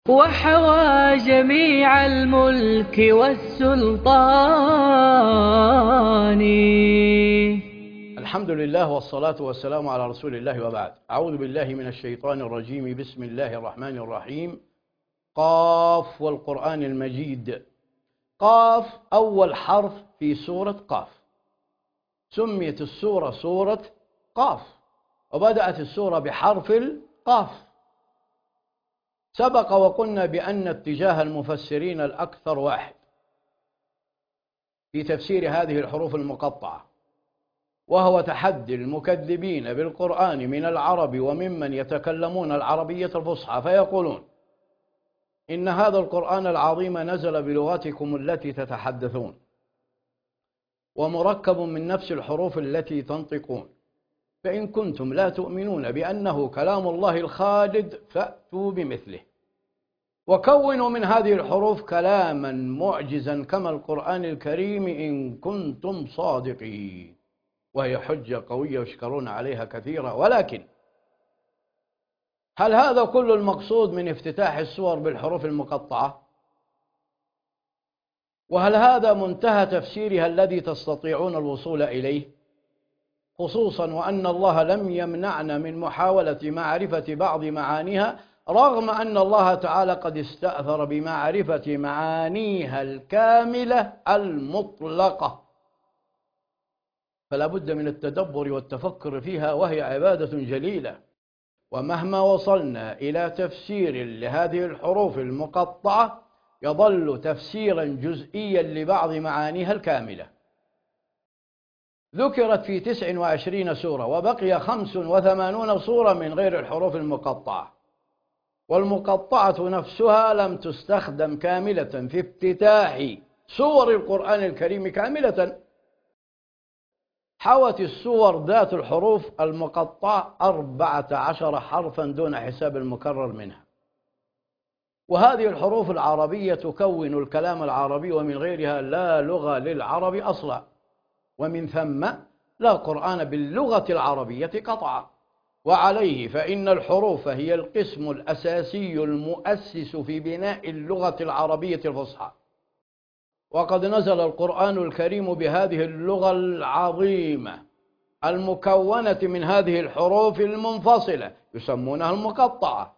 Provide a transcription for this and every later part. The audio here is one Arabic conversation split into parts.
وحوى جميع الملك والسلطان. الحمد لله والصلاة والسلام على رسول الله، وبعد. أعوذ بالله من الشيطان الرجيم. بسم الله الرحمن الرحيم. قاف والقرآن المجيد. قاف أول حرف في سورة قاف، سميت السورة سورة قاف، وبدأت السورة بحرف القاف. سبق وقلنا بأن اتجاه المفسرين الأكثر واحد في تفسير هذه الحروف المقطعة، وهو تحدي المكذبين بالقرآن من العرب وممن يتكلمون العربية الفصحى، فيقولون إن هذا القرآن العظيم نزل بلغتكم التي تتحدثون، ومركب من نفس الحروف التي تنطقون، فإن كنتم لا تؤمنون بأنه كلام الله الخالد فأتوا بمثله، وكونوا من هذه الحروف كلاما معجزا كما القرآن الكريم إن كنتم صادقين. وهي حجة قوية يشكرون عليها كثيرا، ولكن هل هذا كل المقصود من افتتاح السور بالحروف المقطعة؟ وهل هذا منتهى تفسيرها الذي تستطيعون الوصول إليه؟ خصوصا وأن الله لم يمنعنا من محاولة معرفة بعض معانيها، رغم أن الله تعالى قد استأثر بمعرفة معانيها الكاملة المطلقة، فلا بد من التدبر والتفكر فيها، وهي عبادة جليلة. ومهما وصلنا إلى تفسير لهذه الحروف المقطعة يظل تفسيرا جزئيا لبعض معانيها الكاملة. ذكرت في 29 سورة، وبقي 85 سورة من غير الحروف المقطعة، والمقطعة نفسها لم تستخدم كاملة في افتتاح سور القرآن الكريم كاملة. حوت السور ذات الحروف المقطعة 14 حرفا دون حساب المكرر منها، وهذه الحروف العربية تكون الكلام العربي، ومن غيرها لا لغة للعرب أصلا، ومن ثم لا قرآن باللغة العربية قطعا. وعليه فإن الحروف هي القسم الأساسي المؤسس في بناء اللغة العربية الفصحى، وقد نزل القرآن الكريم بهذه اللغة العظيمة المكونة من هذه الحروف المنفصلة يسمونها المقطعة.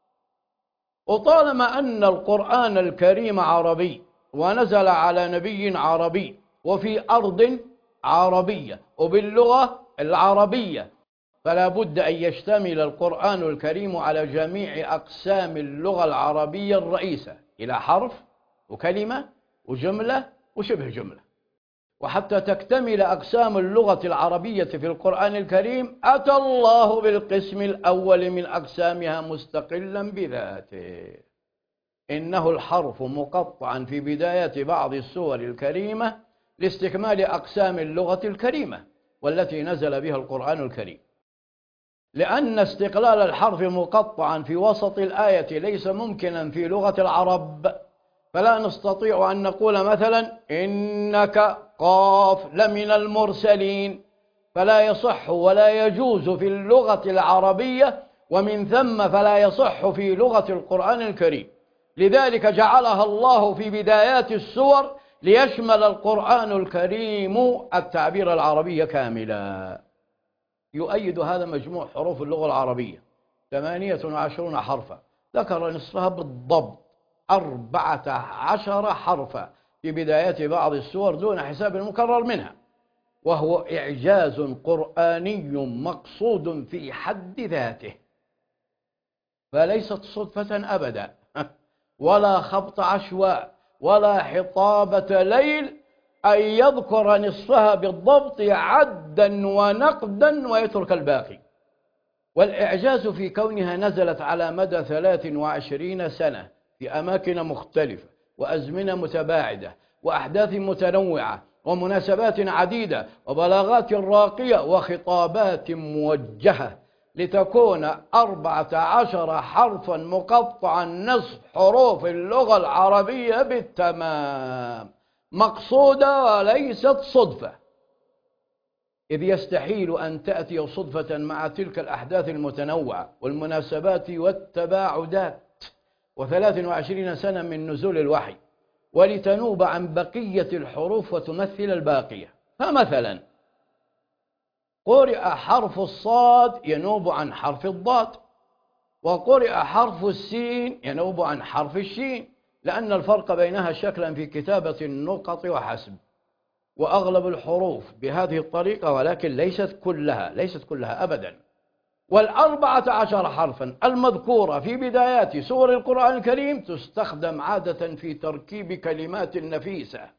وطالما أن القرآن الكريم عربي ونزل على نبي عربي وفي أرض عربية وباللغة العربية، فلا بد أن يشتمل القرآن الكريم على جميع أقسام اللغة العربية الرئيسة، إلى حرف وكلمة وجملة وشبه جملة. وحتى تكتمل أقسام اللغة العربية في القرآن الكريم أتى الله بالقسم الأول من أقسامها مستقلا بذاته. إنه الحرف مقطعا في بداية بعض السور الكريمة لاستكمال أقسام اللغة الكريمة والتي نزل بها القرآن الكريم، لأن استقلال الحرف مقطعا في وسط الآية ليس ممكنا في لغة العرب. فلا نستطيع أن نقول مثلا إنك قاف لمن المرسلين، فلا يصح ولا يجوز في اللغة العربية، ومن ثم فلا يصح في لغة القرآن الكريم. لذلك جعلها الله في بدايات السور ليشمل القرآن الكريم التعبير العربي كاملا. يؤيد هذا مجموع حروف اللغة العربية 28 حرفا، ذكر نصفها بالضبط 14 حرفا في بدايات بعض السور دون حساب المكرر منها، وهو إعجاز قرآني مقصود في حد ذاته، فليست صدفة أبدا ولا خبط عشواء ولا حطابة ليل أن يذكر نصفها بالضبط عدا ونقدا ويترك الباقي. والإعجاز في كونها نزلت على مدى 23 سنة في أماكن مختلفة وأزمنة متباعدة وأحداث متنوعة ومناسبات عديدة وبلاغات راقية وخطابات موجهة، لتكون 14 حرفا مقطعا نصف حروف اللغة العربية بالتمام، مقصودة وليست صدفة، إذ يستحيل أن تأتي صدفة مع تلك الأحداث المتنوعة والمناسبات والتباعدات و23 سنة من نزول الوحي، ولتنوب عن بقية الحروف وتمثل الباقية. فمثلا قرئ حرف الصاد ينوب عن حرف الضاد، وقرئ حرف السين ينوب عن حرف الشين، لأن الفرق بينها شكلا في كتابة النقط وحسب. وأغلب الحروف بهذه الطريقة، ولكن ليست كلها أبدا. وال14 حرفا المذكورة في بدايات سور القرآن الكريم تستخدم عادة في تركيب كلمات نفيسة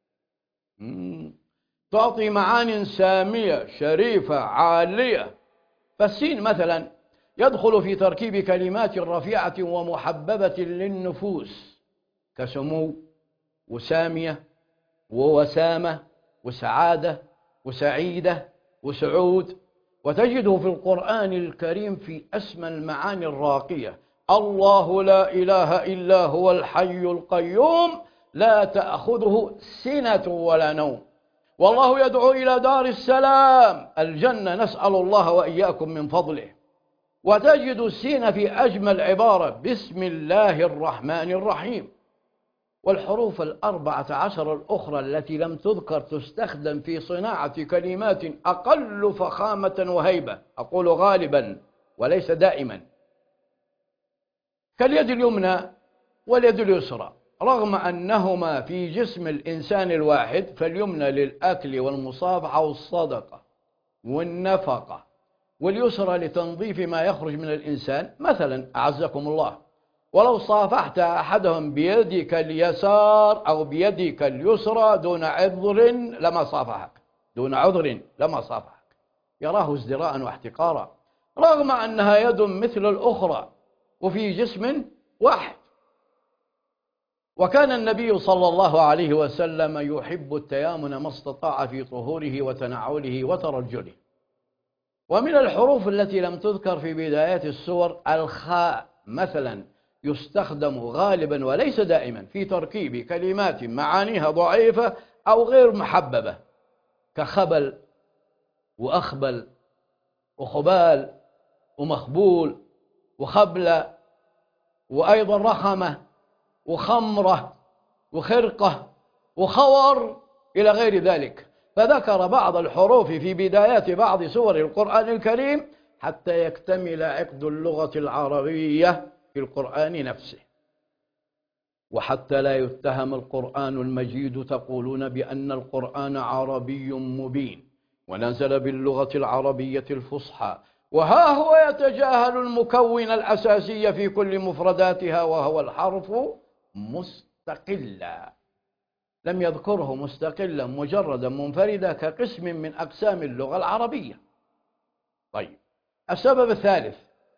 تعطي معان سامية شريفة عالية. فالسين مثلا يدخل في تركيب كلمات رفيعة ومحببة للنفوس كسمو وسامية ووسامة وسعادة وسعيدة وسعود. وتجده في القرآن الكريم في أسمى المعاني الراقية: الله لا إله إلا هو الحي القيوم لا تأخذه سنة ولا نوم، والله يدعو إلى دار السلام الجنة، نسأل الله وإياكم من فضله. وتجد السين في أجمل عبارة: بسم الله الرحمن الرحيم. والحروف 14 الأخرى التي لم تذكر تستخدم في صناعة كلمات أقل فخامة وهيبة، أقول غالبا وليس دائما، كاليد اليمنى واليد اليسرى، رغم أنهما في جسم الإنسان الواحد، فاليمنى للأكل والمصافحة والصدقة والنفقة، واليسرى لتنظيف ما يخرج من الإنسان. مثلا أعزكم الله، ولو صافحت أحدهم بيدك اليسار أو بيدك اليسرى دون عذر لما صافحك، يراه ازدراء واحتقارا، رغم أنها يد مثل الأخرى وفي جسم واحد. وكان النبي صلى الله عليه وسلم يحب التيامن ما استطاع في طهوره وتنعله وترجله. ومن الحروف التي لم تذكر في بدايات السور الخاء مثلا، يستخدم غالبا وليس دائما في تركيب كلمات معانيها ضعيفة أو غير محببة، كخبل وأخبل وخبال ومخبول وخبلة، وأيضا رخمة وخمرة وخرقة وخور إلى غير ذلك. فذكر بعض الحروف في بدايات بعض سور القرآن الكريم حتى يكتمل عقد اللغة العربية في القرآن نفسه. وحتى لا يتهم القرآن المجيد تقولون بأن القرآن عربي مبين ونزل باللغة العربية الفصحى، وها هو يتجاهل المكون الأساسي في كل مفرداتها وهو الحرف مستقلا، لم يذكره مستقلا مجردا منفردا كقسم من أقسام اللغة العربية. طيب، السبب الثالث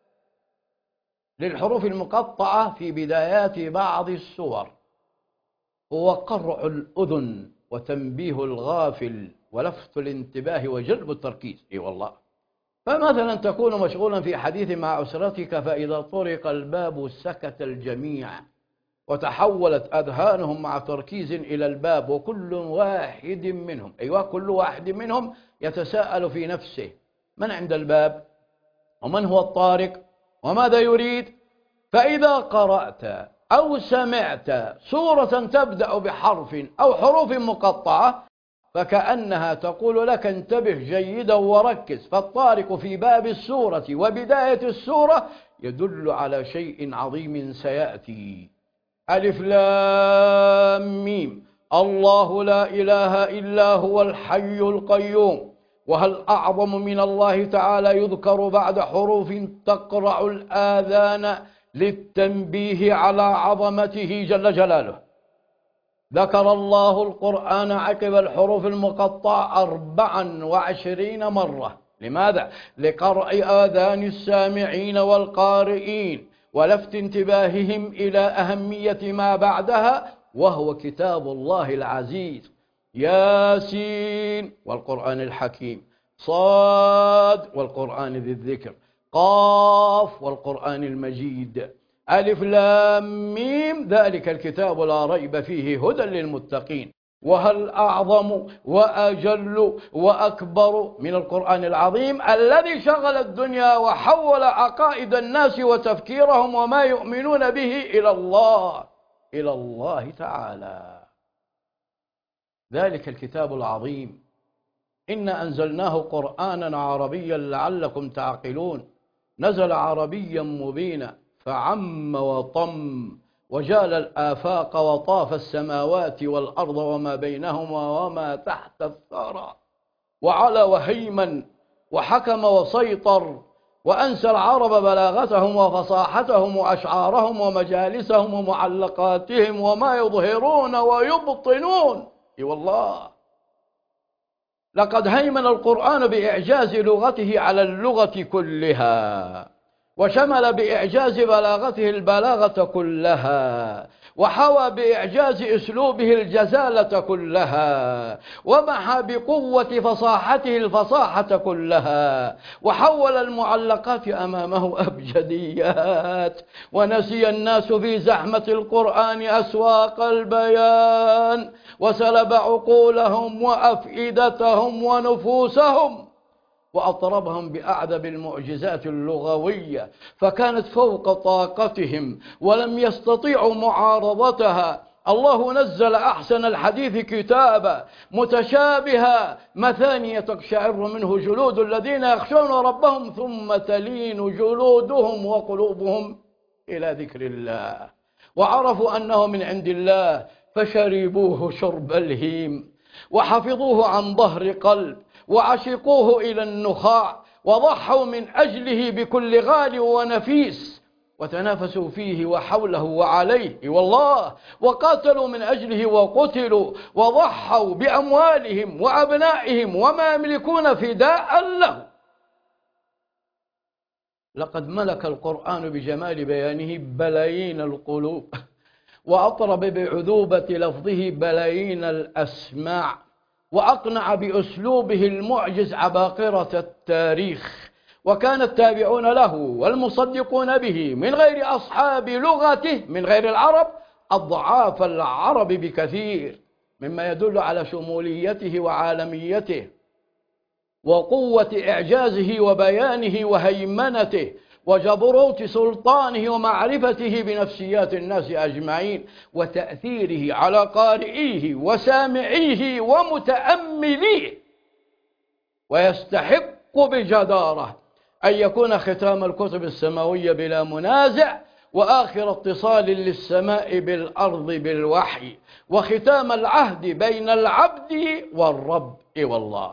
للحروف المقطعة في بدايات بعض السور هو قرع الأذن وتنبيه الغافل ولفت الانتباه وجلب التركيز. اي والله. فمثلا تكون مشغولا في حديث مع أسرتك، فإذا طرق الباب سكت الجميع وتحولت أذهانهم مع تركيز إلى الباب، وكل واحد منهم كل واحد منهم يتساءل في نفسه: من عند الباب؟ ومن هو الطارق؟ وماذا يريد؟ فإذا قرأت أو سمعت سورة تبدأ بحرف أو حروف مقطعة فكأنها تقول لك: انتبه جيدا وركز، فالطارق في باب السورة وبداية السورة يدل على شيء عظيم سيأتي. ألف لام ميم، الله لا إله إلا هو الحي القيوم. وهل أعظم من الله تعالى يذكر بعد حروف تقرع الآذان للتنبيه على عظمته جل جلاله؟ ذكر الله القرآن عقب الحروف المقطعة 24 مرة. لماذا؟ لقرع آذان السامعين والقارئين ولفت انتباههم إلى أهمية ما بعدها، وهو كتاب الله العزيز. ياسين والقرآن الحكيم، صاد والقرآن ذي الذكر، قاف والقرآن المجيد، ألف لام ميم ذلك الكتاب لا ريب فيه هدى للمتقين. وهل أعظم وأجل وأكبر من القرآن العظيم الذي شغل الدنيا وحول عقائد الناس وتفكيرهم وما يؤمنون به إلى الله تعالى. ذلك الكتاب العظيم إنا أنزلناه قرآنا عربيا لعلكم تعقلون، نزل عربيا مبينا فعم وطم وجال الآفاق وطاف السماوات والأرض وما بينهما وما تحت الثرى، وعلى وهيمن وحكم وسيطر، وأنسى العرب بلاغتهم وفصاحتهم وأشعارهم ومجالسهم ومعلقاتهم وما يظهرون ويبطنون. اي والله لقد هيمن القرآن بإعجاز لغته على اللغة كلها، وشمل بإعجاز بلاغته البلاغة كلها، وحوى بإعجاز أسلوبه الجزالة كلها، ومحى بقوة فصاحته الفصاحة كلها، وحول المعلقات أمامه أبجديات، ونسي الناس في زحمة القرآن أسواق البيان، وسلب عقولهم وأفئدتهم ونفوسهم، وأطربهم بأعذب المعجزات اللغوية فكانت فوق طاقتهم ولم يستطيعوا معارضتها. الله نزل أحسن الحديث كتابا متشابها مثانية تقشعر منه جلود الذين يخشون ربهم ثم تلين جلودهم وقلوبهم إلى ذكر الله، وعرفوا أنه من عند الله فشربوه شرب الهيم، وحفظوه عن ظهر قلب، وعشقوه إلى النخاع، وضحوا من أجله بكل غال ونفيس، وتنافسوا فيه وحوله وعليه والله، وقاتلوا من أجله وقتلوا، وضحوا بأموالهم وأبنائهم وما يملكون فداء له. لقد ملك القرآن بجمال بيانه بلايين القلوب، وأطرب بعذوبة لفظه بلايين الأسماع، وأقنع بأسلوبه المعجز عباقرة التاريخ، وكان التابعون له والمصدقون به من غير أصحاب لغته من غير العرب أضعاف العرب بكثير، مما يدل على شموليته وعالميته وقوة إعجازه وبيانه وهيمنته وجبروت سلطانه ومعرفته بنفسيات الناس أجمعين، وتأثيره على قارئيه وسامعيه ومتأمليه. ويستحق بجدارة أن يكون ختام الكتب السماوية بلا منازع، وآخر اتصال للسماء بالأرض بالوحي، وختام العهد بين العبد والرب. والله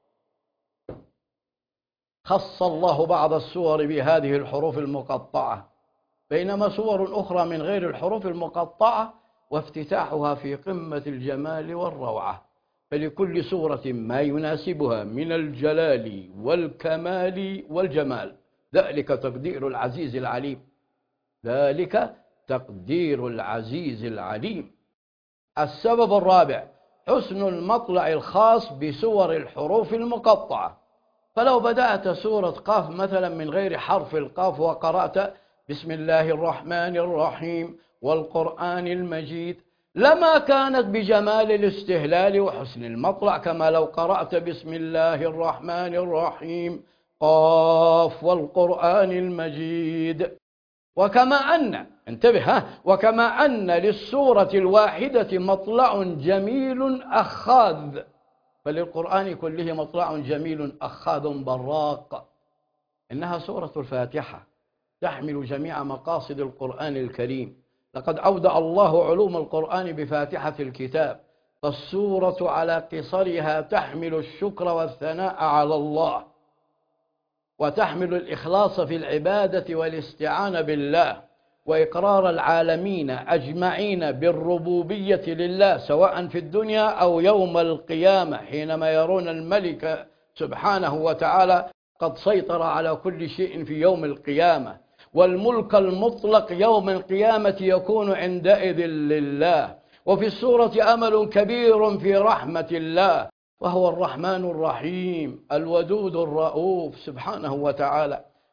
خص الله بعض السور بهذه الحروف المقطعة، بينما سور أخرى من غير الحروف المقطعة وافتتاحها في قمة الجمال والروعة، فلكل سورة ما يناسبها من الجلال والكمال والجمال. ذلك تقدير العزيز العليم، ذلك تقدير العزيز العليم. السبب الرابع حسن المطلع الخاص بسور الحروف المقطعة. فلو بدأت سورة قاف مثلا من غير حرف القاف وقرأت بسم الله الرحمن الرحيم والقرآن المجيد لما كانت بجمال الاستهلال وحسن المطلع كما لو قرأت بسم الله الرحمن الرحيم قاف والقرآن المجيد. وكما أن انتبه وكما أن للسورة الواحدة مطلع جميل أخاذ، فللقرآن كله مطلع جميل أخاذ براق. إنها سورة الفاتحة تحمل جميع مقاصد القرآن الكريم. لقد أودع الله علوم القرآن بفاتحة الكتاب، فالسورة على قصرها تحمل الشكر والثناء على الله، وتحمل الإخلاص في العبادة والاستعانة بالله، وإقرار العالمين أجمعين بالربوبية لله سواء في الدنيا أو يوم القيامة حينما يرون الملك سبحانه وتعالى قد سيطر على كل شيء في يوم القيامة، والملك المطلق يوم القيامة يكون عندئذ لله. وفي السورة أمل كبير في رحمة الله، وهو الرحمن الرحيم الودود الرؤوف سبحانه وتعالى.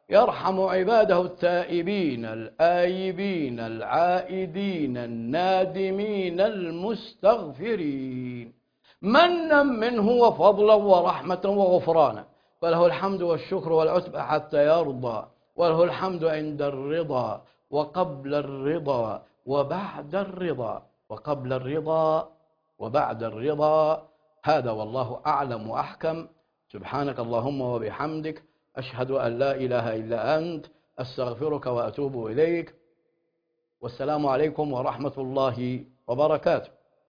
يرحم عباده التائبين الآيبين العائدين النادمين المستغفرين منا منه وفضلا ورحمة وغفرانا، فله الحمد والشكر والعتبى حتى يرضى، وله الحمد عند الرضا وقبل الرضا وبعد الرضا، وقبل الرضا وبعد الرضا. هذا والله أعلم وأحكم. سبحانك اللهم وبحمدك، أشهد أن لا إله إلا أنت، أستغفرك وأتوب إليك. والسلام عليكم ورحمة الله وبركاته.